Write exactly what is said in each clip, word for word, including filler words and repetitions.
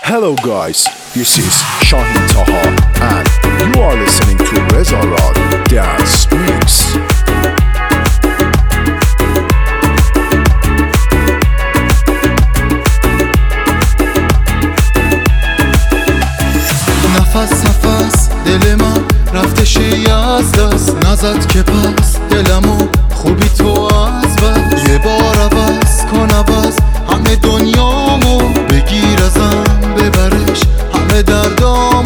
Hello guys, this is Shahin Taha and you are listening to Reza Rad Dance Mix. نفس نفس دل من رفته شی از دست نزد که پس دلمو خوبی تو از بس یه بار عوض کن عوض همه دنیامو بگیر ازم ببرش همه دردام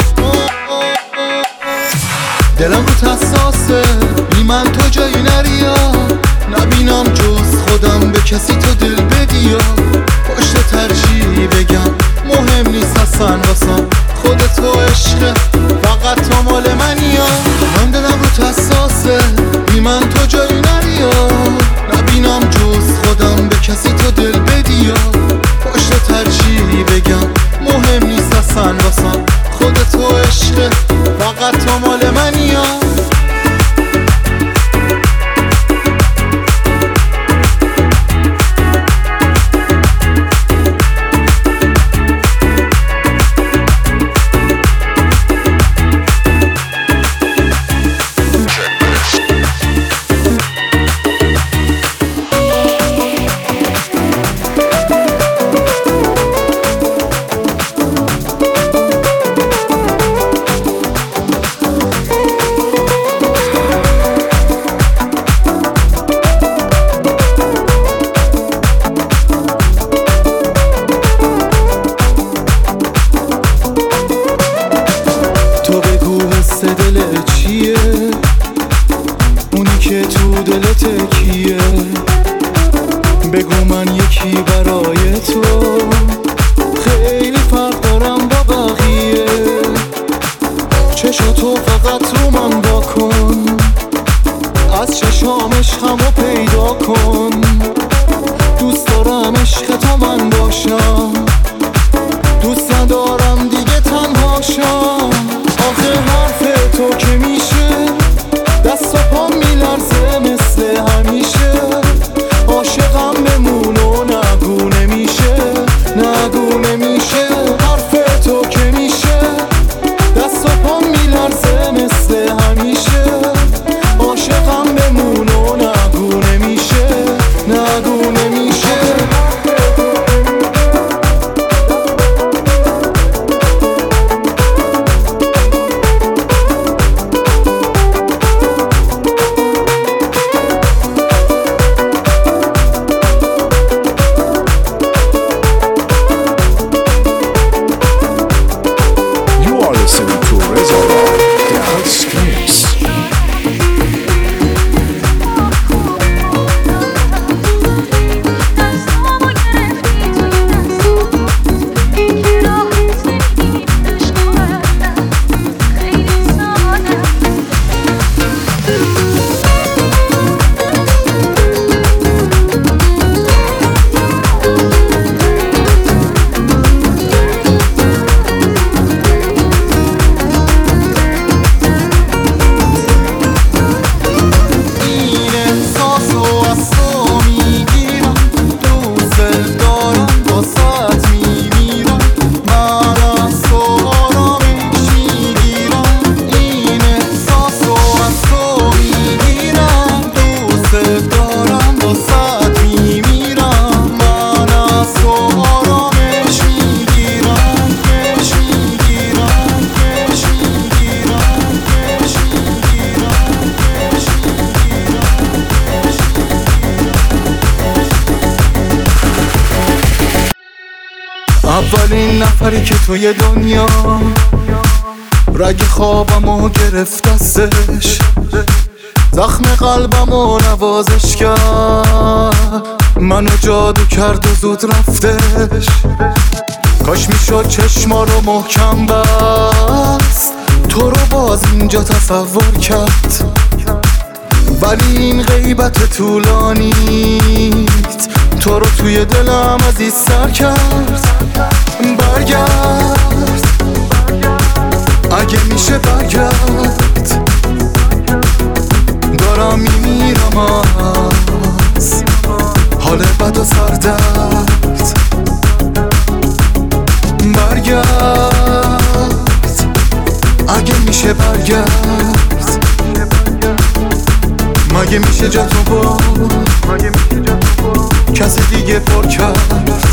دلم رو حساسه بی من تو جایی نریا نبینم جز خودم به کسی تو دل بدیا پشت ترجیح بگم مهم نیست اصلا واسم خودت تو عشقه فقط تو مال منیا من دلم رو حساسه بی من تو جایی نریا نبینم جز خودم به کسی تو دل بدیا پشت ترجیح بگم مهم نیست اصلا واسم خودت تو عشقه فقط تو مال منیا دل چیه اونی که تو دلت کیه بگو من یکی برای تو خیلی فرق دارم با بقیه چشم تو فقط رو من با کن از چشام عشقمو پیدا کن دوست دارم عشق تو من باشم دوست ندارم دیگه تنها شم آخه حرف تو که میشه دست و پا میلرزه مثل همیشه عاشقم بمون و نگو نمیشه نگو نمیشه حرف تو که میشه دست و پا میلرزه مثل همیشه عاشقم بمون و نگو نمیشه نگو نمیشه اولین نفری که توی دنیا رگ خوابمو گرفت دستش زخم قلبمو نوازش کرد منو جادو کرد و زود رفتش کاش میشد چشما رو محکم بست تو رو باز اینجا تصور کرد ولی این غیبت طولانیت تو رو توی دلم عزیز سر کرد برگرد اگه میشه برگرد دارم میمیرم از حال بد و سردرد برگرد برگرد، اگه میشه برگرد. مگه میشه جا تو با کسی دیگه پر کرد؟